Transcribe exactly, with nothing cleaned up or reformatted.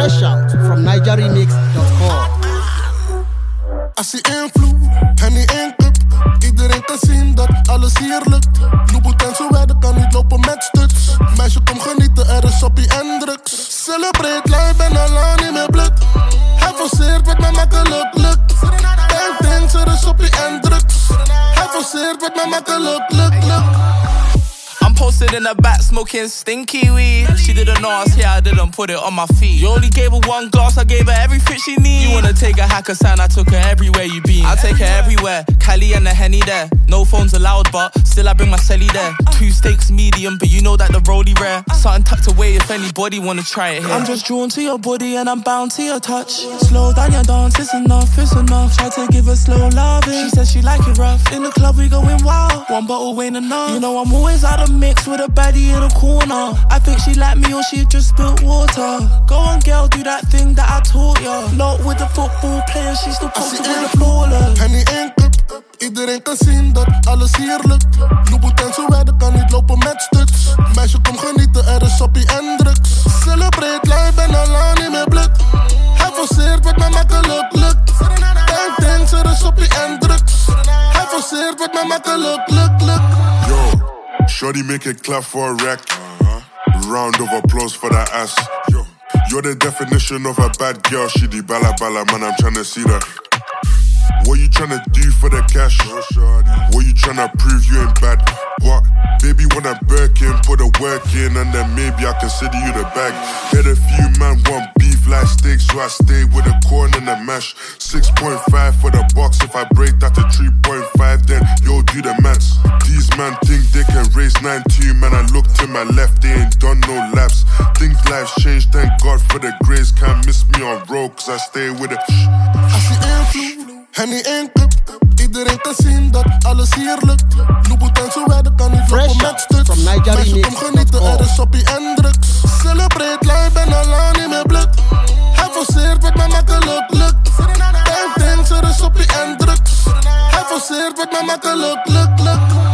Fresh out from niger remix dot com. Als hij invloed en hij inklubt, iedereen kan zien dat alles hier lukt. Loeboet en zo werden kan niet lopen met stuts. Meisje kom genieten, er is soppie en drugs. Celebrate life, ben al lang niet meer blut. Hij forceert wat mij makkelijk lukt. Bang things, er is soppie en drugs. Hij forceert wat mij makkelijk lukt, lukt. I'm posted in the back smoking stinky weed. She didn't know I was here, I didn't put it on my feet. You only gave her one glass, I gave her everything she needs. You wanna take a hacker sign, I took her everywhere you been. I take her everywhere, Cali and the Henny there. No phones allowed, but still I bring my celly there. Two steaks medium, but you know that the rollie rare. Something tucked away if anybody wanna try it here. I'm just drawn to your body and I'm bound to your touch. Slow down your dance, it's enough, it's enough. Try to give her slow loving. She says she like it rough. In the club we going wild, one bottle ain't enough. You know I'm always out of mix with a baddie in a corner. I think she like me or she just spilled water. Go on girl, do that thing that I taught ya. Not with the football player, she's still posted with the flawless. En die inklubt, iedereen kan zien dat alles hier lukt. Loeboet en zo werden kan niet lopen met stuts. Meisje kom genieten, er is soppie en drugs. Celebrate life, ben al lang niet meer blut. Hij forceert wat mij makkelijk lukt. Bang things, er is soppie en drugs. Hij forceert wat mij makkelijk lukt, lukt. Yo, shorty make it clap for a rack. Round of applause for that ass. You're the definition of a bad girl. She the bala bala, man, I'm tryna see that. What you tryna do for the cash? What you tryna prove you ain't bad? What? Baby, when I Birkin, put the work in, and then maybe I consider you the bag. Hit a few man want beef like steak, so I stay with the corn and the mash. six point five for the box. If I break that to three point five, then yo do the maths. These man think they can race nine two, man. I look to my left, they ain't done no laps. Think life's changed, thank God for the grace. Can't miss me on road, cause I stay with it. Als hij invloed en hij inklubt, iedereen kan zien dat alles hier lukt. Loeboet en zo werden kan niet lopen met stuts. Meisje kom genieten, er is soppie en drugs. Celebrate life, ben al lang niet meer blut. Hij forceert wat mij makkelijk lukt. Bang things, er is soppie en drugs. Hij forceert wat mij makkelijk lukt, lukt.